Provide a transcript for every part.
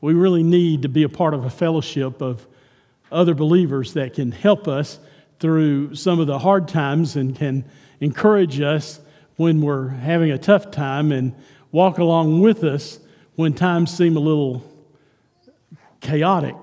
We really need to be a part of a fellowship of other believers that can help us through some of the hard times and can encourage us when we're having a tough time and walk along with us when times seem a little chaotic.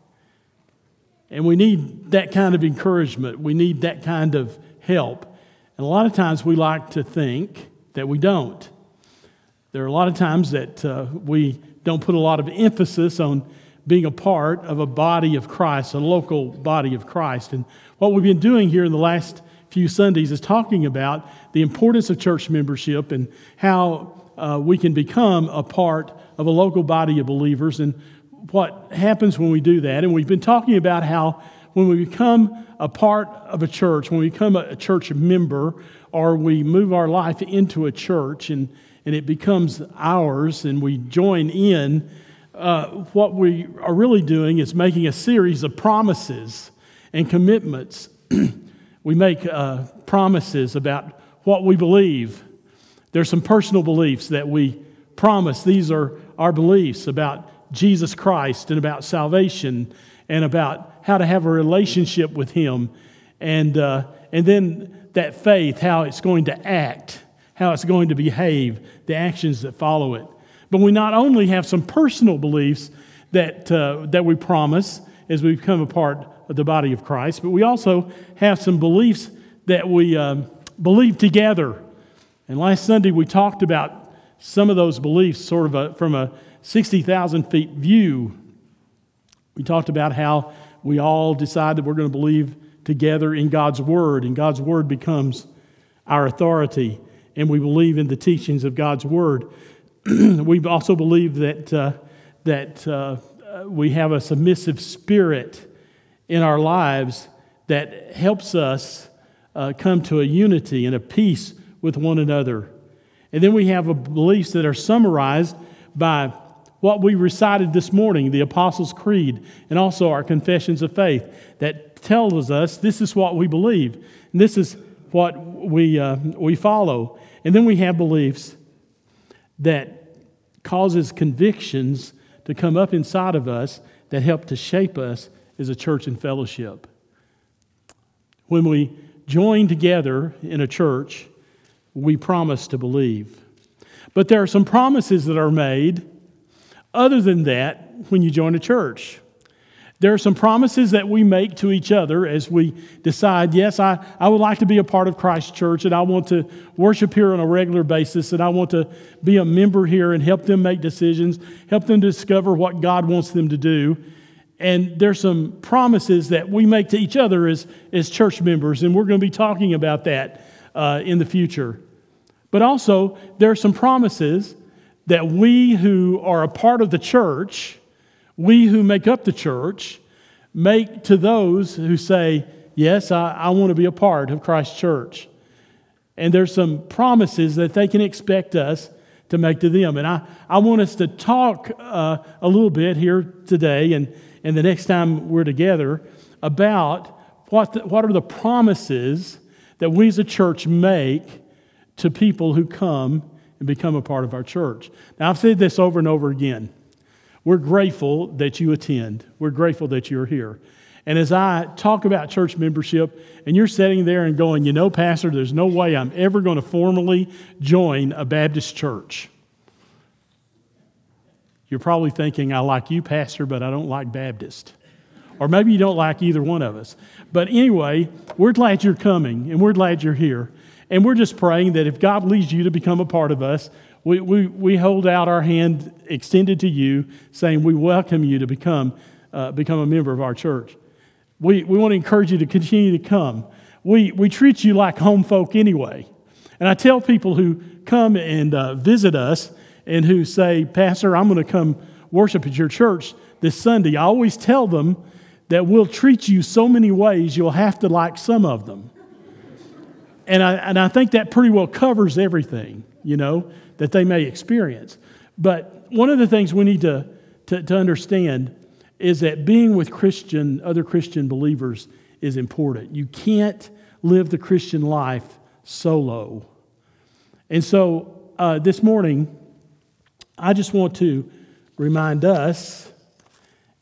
And we need that kind of encouragement. We need that kind of help. And a lot of times we like to think that we don't. There are a lot of times that we don't put a lot of emphasis on being a part of a body of Christ, a local body of Christ. And what we've been doing here in the last few Sundays is talking about the importance of church membership and how we can become a part of a local body of believers and what happens when we do that. And we've been talking about how when we become a part of a church, when we become a church member, or we move our life into a church and it becomes ours and we join in, what we are really doing is making a series of promises and commitments. We make promises about what we believe. There's some personal beliefs that we promise. These are our beliefs about Jesus Christ and about salvation and about how to have a relationship with Him. And then that faith, how it's going to act, how it's going to behave, the actions that follow it. But we not only have some personal beliefs that we promise as we become a part of the body of Christ, but we also have some beliefs that we believe together. And last Sunday we talked about some of those beliefs sort of from a 60,000 feet view. We talked about how we all decide that we're going to believe together in God's Word, and God's Word becomes our authority, and we believe in the teachings of God's Word. We also believe that we have a submissive spirit in our lives that helps us come to a unity and a peace with one another. And then we have beliefs that are summarized by what we recited this morning, the Apostles' Creed, and also our confessions of faith, that tells us this is what we believe, and this is what we follow. And then we have beliefs that causes convictions to come up inside of us that help to shape us as a church and fellowship. When we join together in a church, we promise to believe. But there are some promises that are made other than that when you join a church. There are some promises that we make to each other as we decide, yes, I would like to be a part of Christ's church, and I want to worship here on a regular basis, and I want to be a member here and help them make decisions, help them discover what God wants them to do. And there's some promises that we make to each other as church members, and we're going to be talking about that in the future. But also, there are some promises that we who are a part of the church, we who make up the church, make to those who say, yes, I want to be a part of Christ's church. And there's some promises that they can expect us to make to them. And I want us to talk a little bit here today and the next time we're together about what are the promises that we as a church make to people who come and become a part of our church. Now, I've said this over and over again. We're grateful that you attend. We're grateful that you're here. And as I talk about church membership, and you're sitting there and going, Pastor, there's no way I'm ever going to formally join a Baptist church. You're probably thinking, I like you, Pastor, but I don't like Baptist. Or maybe you don't like either one of us. But anyway, we're glad you're coming, and we're glad you're here. And we're just praying that if God leads you to become a part of us, we hold out our hand extended to you, saying we welcome you to become a member of our church. We want to encourage you to continue to come. We treat you like home folk anyway. And I tell people who come and visit us and who say, Pastor, I'm going to come worship at your church this Sunday, I always tell them that we'll treat you so many ways you'll have to like some of them. And I think that pretty well covers everything, that they may experience. But one of the things we need to understand is that being with other Christian believers is important. You can't live the Christian life solo. And so this morning, I just want to remind us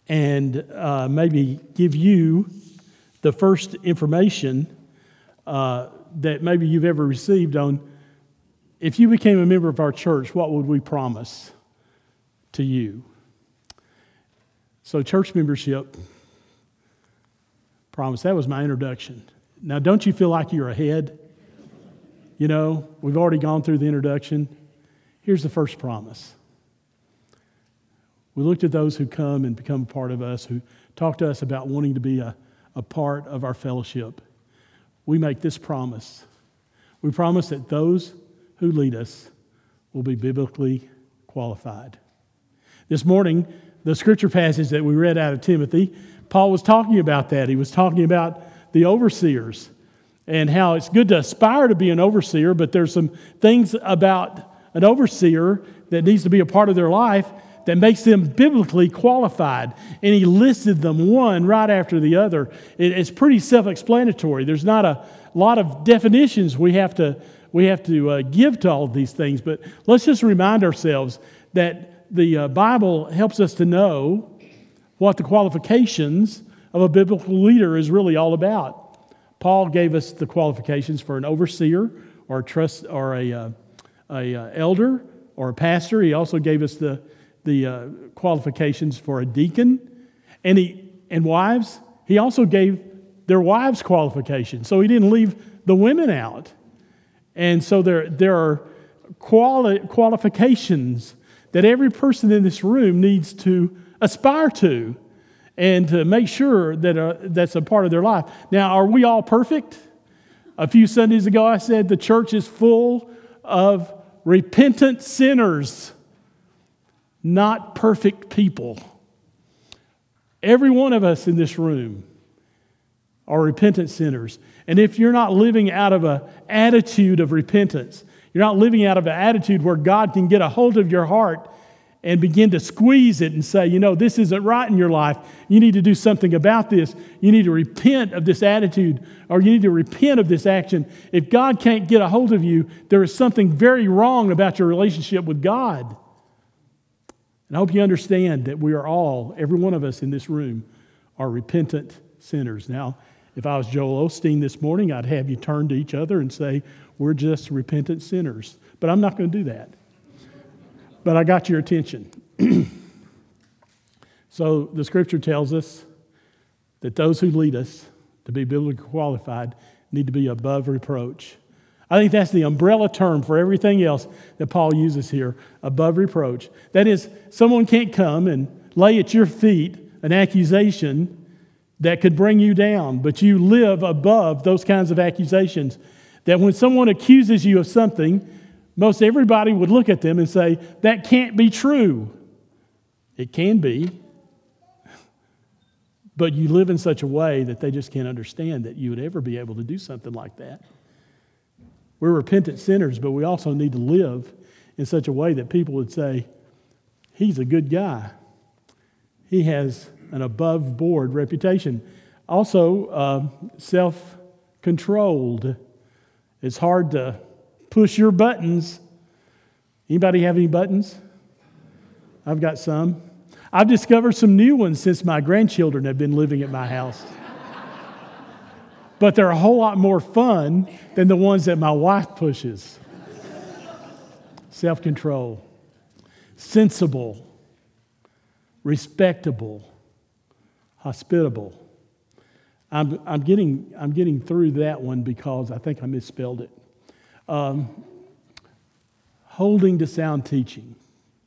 and maybe give you the first information that maybe you've ever received on, if you became a member of our church, what would we promise to you? So church membership promise, that was my introduction. Now, don't you feel like you're ahead? You know, we've already gone through the introduction. Here's the first promise. We looked at those who come and become a part of us, who talk to us about wanting to be a part of our fellowship. We make this promise. We promise that those who lead us will be biblically qualified. This morning, the scripture passage that we read out of Timothy, Paul was talking about that. He was talking about the overseers and how it's good to aspire to be an overseer, but there's some things about an overseer that needs to be a part of their life that makes them biblically qualified. And he listed them one right after the other. It's pretty self-explanatory. There's not a lot of definitions we have to give to all of these things, but let's just remind ourselves that the Bible helps us to know what the qualifications of a biblical leader is really all about. Paul gave us the qualifications for an overseer or a elder or a pastor. He also gave us the qualifications for a deacon, and wives. He also gave their wives qualifications, so he didn't leave the women out. And so there are qualifications that every person in this room needs to aspire to, and to make sure that that's a part of their life. Now, are we all perfect? A few Sundays ago, I said the church is full of repentant sinners, not perfect people. Every one of us in this room are repentant sinners. And if you're not living out of an attitude of repentance, you're not living out of an attitude where God can get a hold of your heart and begin to squeeze it and say, you know, this isn't right in your life. You need to do something about this. You need to repent of this attitude, or you need to repent of this action. If God can't get a hold of you, there is something very wrong about your relationship with God. And I hope you understand that we are all, every one of us in this room, are repentant sinners. Now, if I was Joel Osteen this morning, I'd have you turn to each other and say, we're just repentant sinners. But I'm not going to do that. But I got your attention. So the scripture tells us that those who lead us to be biblically qualified need to be above reproach. I think that's the umbrella term for everything else that Paul uses here, above reproach. That is, someone can't come and lay at your feet an accusation that could bring you down, but you live above those kinds of accusations. That when someone accuses you of something, most everybody would look at them and say, that can't be true. It can be. But you live in such a way that they just can't understand that you would ever be able to do something like that. We're repentant sinners, but we also need to live in such a way that people would say, he's a good guy. He has an above-board reputation. Also, self-controlled. It's hard to push your buttons. Anybody have any buttons? I've got some. I've discovered some new ones since my grandchildren have been living at my house. But they're a whole lot more fun than the ones that my wife pushes. Self-control, sensible, respectable, hospitable. I'm getting through that one because I think I misspelled it. Holding to sound teaching.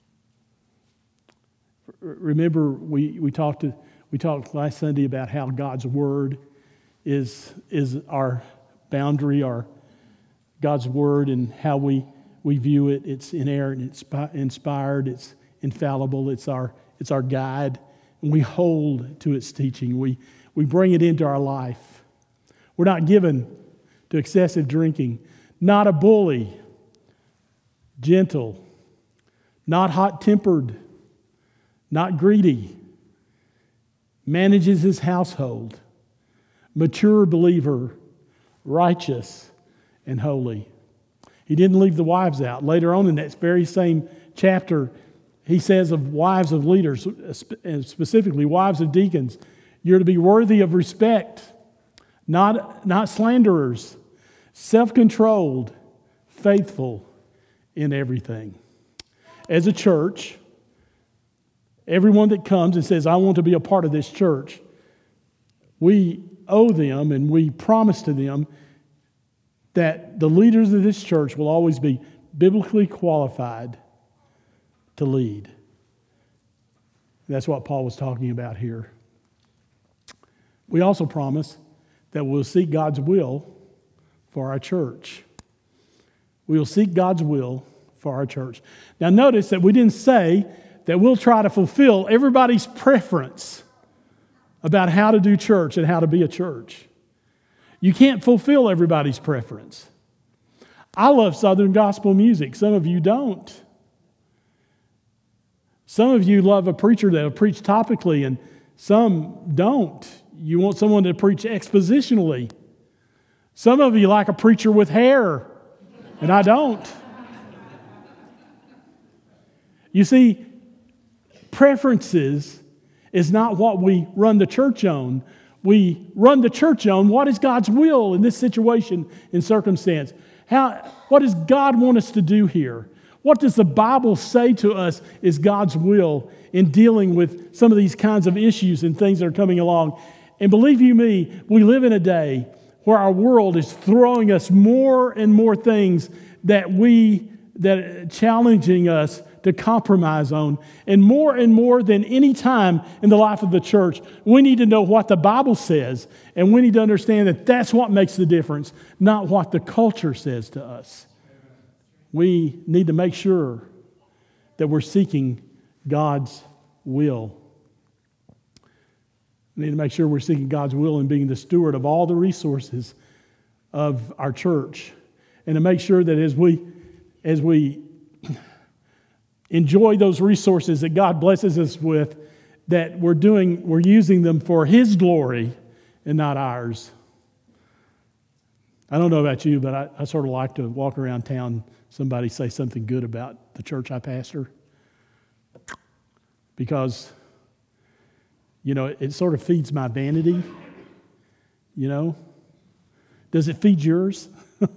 Remember, we talked last Sunday about how God's Word is our boundary, God's Word, and how we view it. It's inerrant, it's inspired, it's infallible, it's our guide, and we hold to its teaching. We bring it into our life. We're not given to excessive drinking. Not a bully, gentle, not hot-tempered, not greedy, manages his household, mature believer, righteous and holy. He didn't leave the wives out. Later on in that very same chapter, he says of wives of leaders, and specifically wives of deacons, you're to be worthy of respect, not slanderers, self-controlled, faithful in everything. As a church, everyone that comes and says, I want to be a part of this church, we owe them and we promise to them that the leaders of this church will always be biblically qualified to lead. That's what Paul was talking about here. We also promise that we'll seek God's will for our church. We will seek God's will for our church. Now notice that we didn't say that we'll try to fulfill everybody's preference about how to do church and how to be a church. You can't fulfill everybody's preference. I love Southern gospel music. Some of you don't. Some of you love a preacher that will preach topically, and some don't. You want someone to preach expositionally. Some of you like a preacher with hair, and I don't. You see, preferences is not what we run the church on. We run the church on what is God's will in this situation and circumstance. What does God want us to do here? What does the Bible say to us is God's will in dealing with some of these kinds of issues and things that are coming along? And believe you me, we live in a day where our world is throwing us more and more things that challenging us to compromise on. And more than any time in the life of the church, we need to know what the Bible says, and we need to understand that that's what makes the difference, not what the culture says to us. We need to make sure that we're seeking God's will. We need to make sure we're seeking God's will and being the steward of all the resources of our church. And to make sure that as we enjoy those resources that God blesses us with, that we're using them for His glory and not ours. I don't know about you, but I sort of like to walk around town, somebody say something good about the church I pastor. Because, it sort of feeds my vanity, Does it feed yours?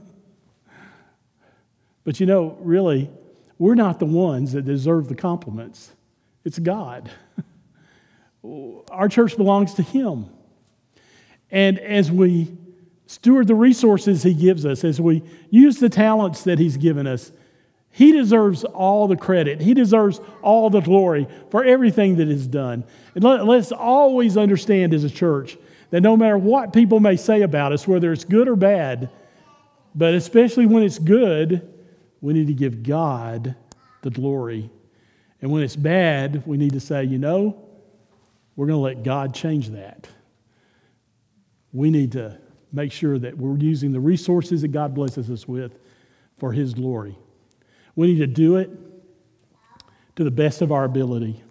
But really, we're not the ones that deserve the compliments. It's God. Our church belongs to Him. And as we steward the resources He gives us, as we use the talents that He's given us, He deserves all the credit. He deserves all the glory for everything that is done. And let's always understand as a church that no matter what people may say about us, whether it's good or bad, but especially when it's good, we need to give God the glory. And when it's bad, we need to say, we're going to let God change that. We need to make sure that we're using the resources that God blesses us with for His glory. We need to do it to the best of our ability.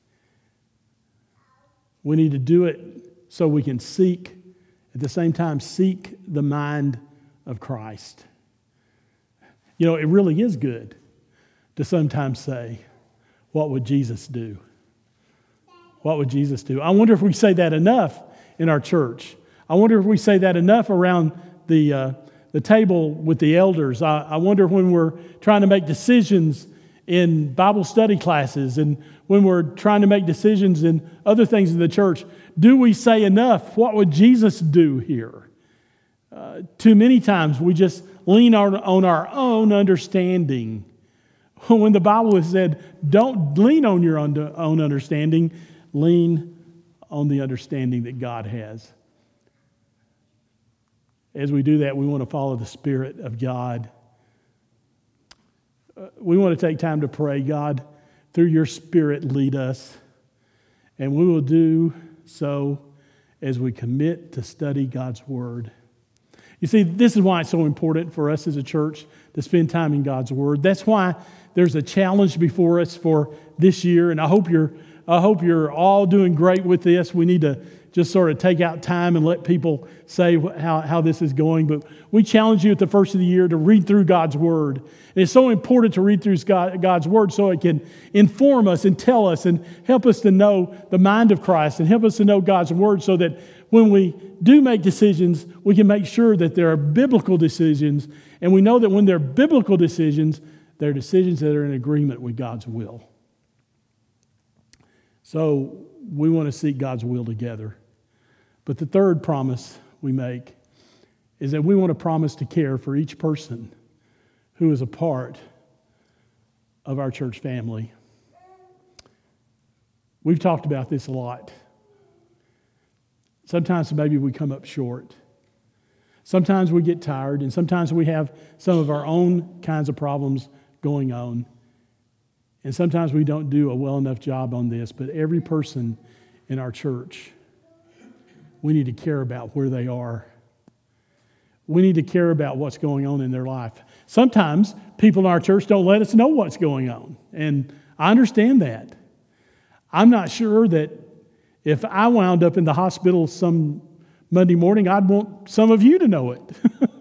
We need to do it so we can at the same time, seek the mind of Christ. It really is good to sometimes say, what would Jesus do? What would Jesus do? I wonder if we say that enough in our church. I wonder if we say that enough around the table with the elders. I wonder when we're trying to make decisions in Bible study classes and when we're trying to make decisions in other things in the church, do we say enough? What would Jesus do here? Too many times we just lean on our own understanding. When the Bible has said, don't lean on your own understanding, lean on the understanding that God has. As we do that, we want to follow the Spirit of God. We want to take time to pray, God, through your Spirit, lead us. And we will do so as we commit to study God's Word. You see, this is why it's so important for us as a church to spend time in God's Word. That's why there's a challenge before us for this year, and I hope you're I hope you're all doing great with this. We need to just sort of take out time and let people say how this is going. But we challenge you at the first of the year to read through God's Word. And it's so important to read through God's Word so it can inform us and tell us and help us to know the mind of Christ and help us to know God's Word so that when we do make decisions, we can make sure that there are biblical decisions. And we know that when they're biblical decisions, they're decisions that are in agreement with God's will. So we want to seek God's will together. But the third promise we make is that we want to promise to care for each person who is a part of our church family. We've talked about this a lot. Sometimes maybe we come up short. Sometimes we get tired, and sometimes we have some of our own kinds of problems going on. And sometimes we don't do a well enough job on this, but every person in our church, we need to care about where they are. We need to care about what's going on in their life. Sometimes people in our church don't let us know what's going on, and I understand that. I'm not sure that if I wound up in the hospital some Monday morning, I'd want some of you to know it.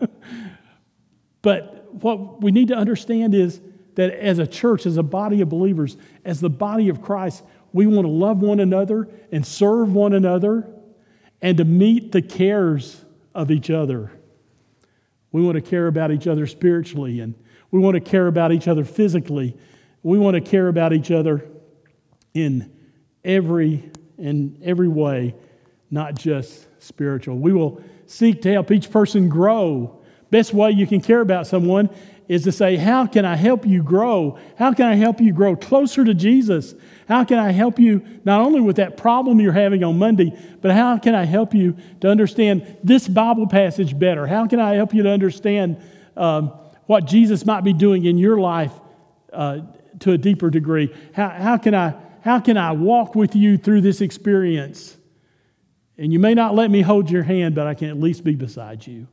But what we need to understand is that as a church, as a body of believers, as the body of Christ, we want to love one another and serve one another and to meet the cares of each other. We want to care about each other spiritually, and we want to care about each other physically. We want to care about each other in every way, not just spiritual. We will seek to help each person grow. Best way you can care about someone is to say, how can I help you grow? How can I help you grow closer to Jesus? How can I help you not only with that problem you're having on Monday, but how can I help you to understand this Bible passage better? How can I help you to understand what Jesus might be doing in your life to a deeper degree? How can I walk with you through this experience? And you may not let me hold your hand, but I can at least be beside you.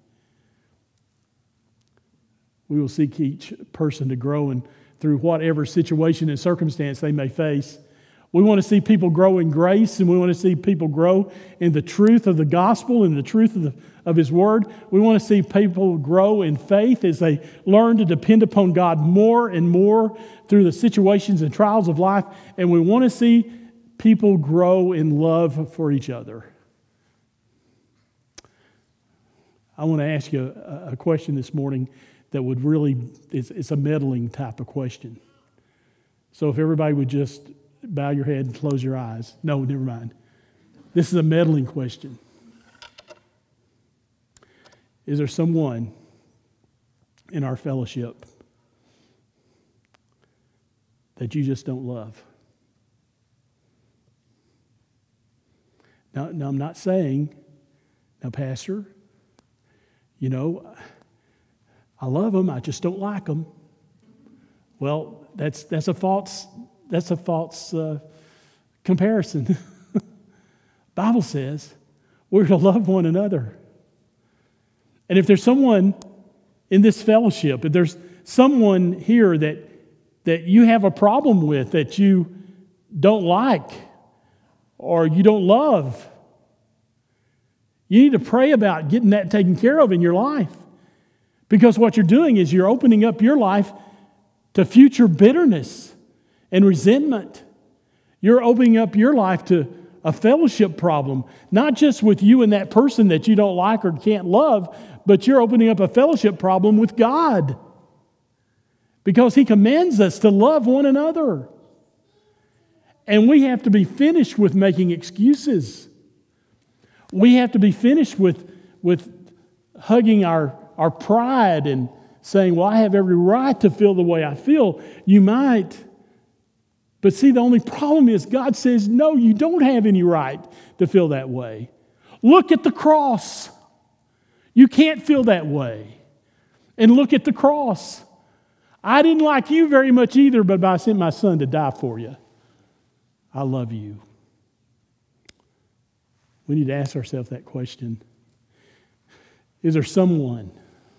We will seek each person to grow and through whatever situation and circumstance they may face. We want to see people grow in grace, and we want to see people grow in the truth of the gospel and the truth of His Word. We want to see people grow in faith as they learn to depend upon God more and more through the situations and trials of life. And we want to see people grow in love for each other. I want to ask you a question this morning that would really, it's a meddling type of question. So if everybody would just bow your head and close your eyes. No, never mind. This is a meddling question. Is there someone in our fellowship that you just don't love? Now I'm not saying, now Pastor, I love them, I just don't like them. Well, that's a false comparison. Bible says we're to love one another. And if there's someone in this fellowship, if there's someone here that you have a problem with, that you don't like or you don't love, you need to pray about getting that taken care of in your life. Because what you're doing is you're opening up your life to future bitterness and resentment. You're opening up your life to a fellowship problem, not just with you and that person that you don't like or can't love, but you're opening up a fellowship problem with God. Because He commands us to love one another. And we have to be finished with making excuses. We have to be finished with hugging our pride and saying, well, I have every right to feel the way I feel. You might. But see, the only problem is God says, no, you don't have any right to feel that way. Look at the cross. You can't feel that way. And look at the cross. I didn't like you very much either, but I sent my son to die for you. I love you. We need to ask ourselves that question. Is there someone,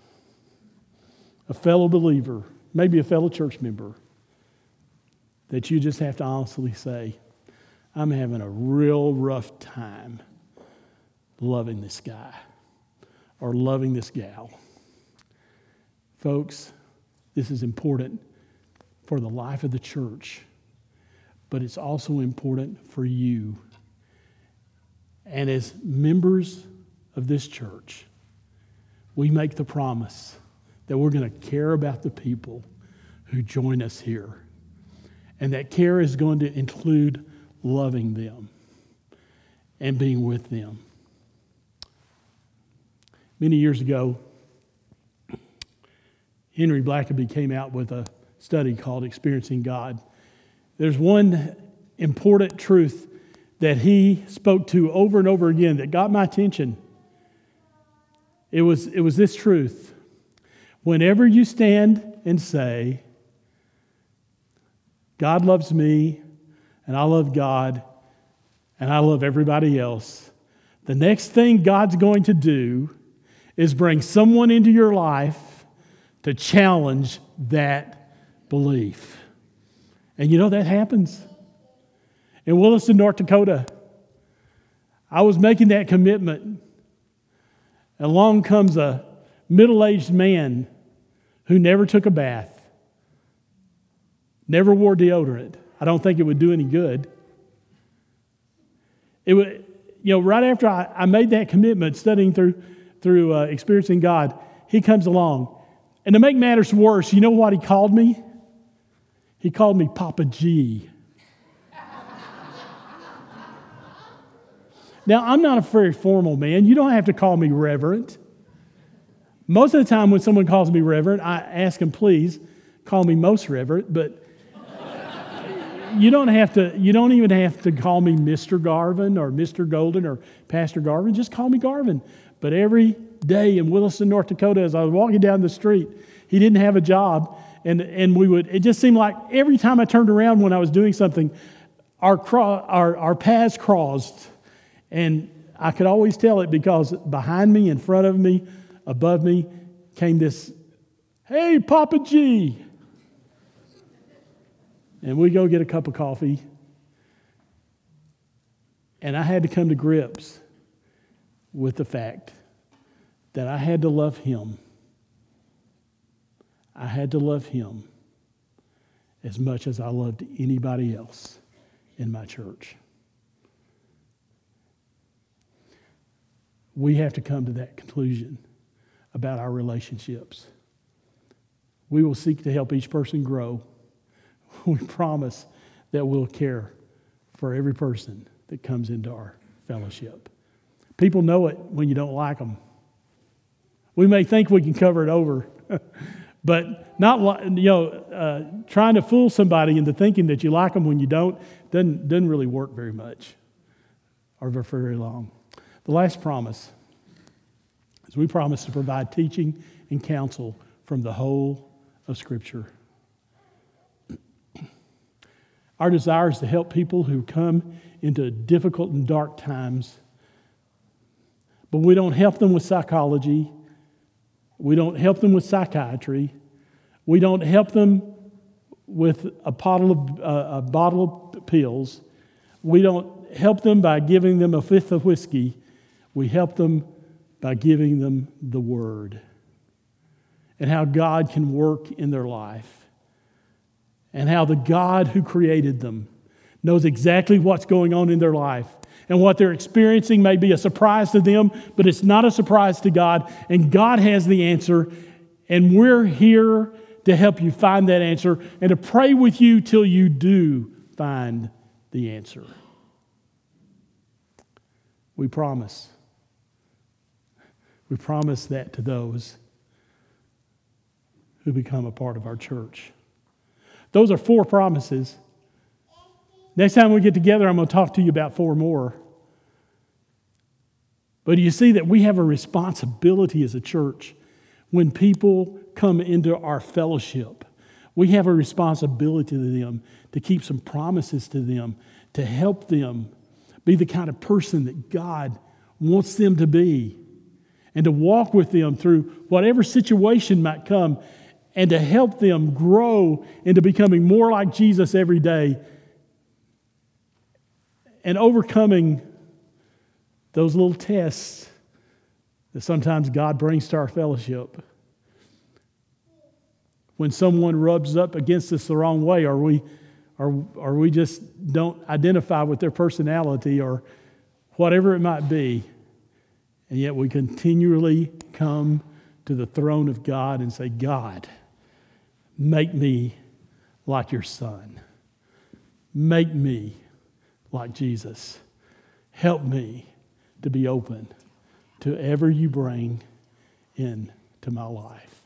a fellow believer, maybe a fellow church member, that you just have to honestly say, I'm having a real rough time loving this guy or loving this gal. Folks, this is important for the life of the church, but it's also important for you. And as members of this church, we make the promise that we're going to care about the people who join us here. And that care is going to include loving them and being with them. Many years ago, Henry Blackaby came out with a study called Experiencing God. There's one important truth that he spoke to over and over again that got my attention. It was this truth. Whenever you stand and say, God loves me, and I love God, and I love everybody else, the next thing God's going to do is bring someone into your life to challenge that belief. And you know that happens. In Williston, North Dakota, I was making that commitment. Along comes a middle-aged man who never took a bath, never wore deodorant. I don't think it would do any good. It would, right after I made that commitment, studying through Experiencing God, he comes along. And to make matters worse, you know what he called me? He called me Papa G. Now, I'm not a very formal man. You don't have to call me reverend. Most of the time when someone calls me reverend, I ask them, please, call me most reverend. But you don't even have to call me Mr. Garvin or Mr. Golden or Pastor Garvin. Just call me Garvin. But every day in Williston, North Dakota, as I was walking down the street, he didn't have a job. And it just seemed like every time I turned around when I was doing something, our paths crossed. And I could always tell it because behind me, in front of me, above me, came this, hey, Papa G. And we go get a cup of coffee. And I had to come to grips with the fact that I had to love him. I had to love him as much as I loved anybody else in my church. We have to come to that conclusion about our relationships. We will seek to help each person grow. We promise that we'll care for every person that comes into our fellowship. People know it when you don't like them. We may think we can cover it over, but trying to fool somebody into thinking that you like them when you don't doesn't really work very much or for very long. The last promise is we promise to provide teaching and counsel from the whole of Scripture. Our desire is to help people who come into difficult and dark times, but we don't help them with psychology. We don't help them with psychiatry. We don't help them with a bottle of pills. We don't help them by giving them a fifth of whiskey. We help them by giving them the Word and how God can work in their life and how the God who created them knows exactly what's going on in their life. And what they're experiencing may be a surprise to them, but it's not a surprise to God. And God has the answer. And we're here to help you find that answer and to pray with you till you do find the answer. We promise. We promise that to those who become a part of our church. Those are 4 promises. Next time we get together, I'm going to talk to you about 4 more. But you see that we have a responsibility as a church when people come into our fellowship. We have a responsibility to them to keep some promises to them, to help them be the kind of person that God wants them to be, and to walk with them through whatever situation might come, and to help them grow into becoming more like Jesus every day. and overcoming those little tests that sometimes God brings to our fellowship. When someone rubs up against us the wrong way, or we just don't identify with their personality or whatever it might be, and yet we continually come to the throne of God and say, God, make me like your Son. Make me like Jesus. Help me to be open to whatever you bring into my life.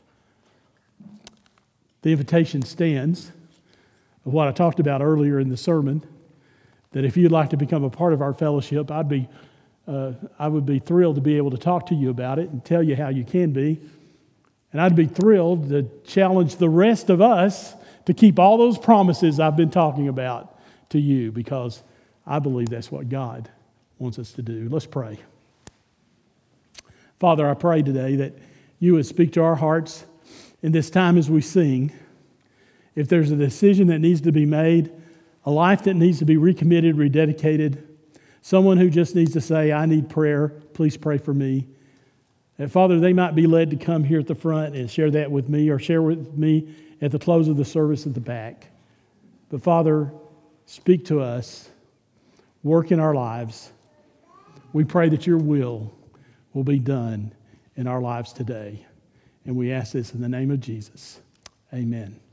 The invitation stands of what I talked about earlier in the sermon, that if you'd like to become a part of our fellowship, I would be thrilled to be able to talk to you about it and tell you how you can be. And I'd be thrilled to challenge the rest of us to keep all those promises I've been talking about to you, because I believe that's what God wants us to do. Let's pray. Father, I pray today that you would speak to our hearts in this time as we sing. If there's a decision that needs to be made, a life that needs to be recommitted, rededicated, someone who just needs to say, I need prayer, please pray for me. And Father, they might be led to come here at the front and share that with me, or share with me at the close of the service at the back. But Father, speak to us, work in our lives. We pray that your will be done in our lives today. And we ask this in the name of Jesus. Amen.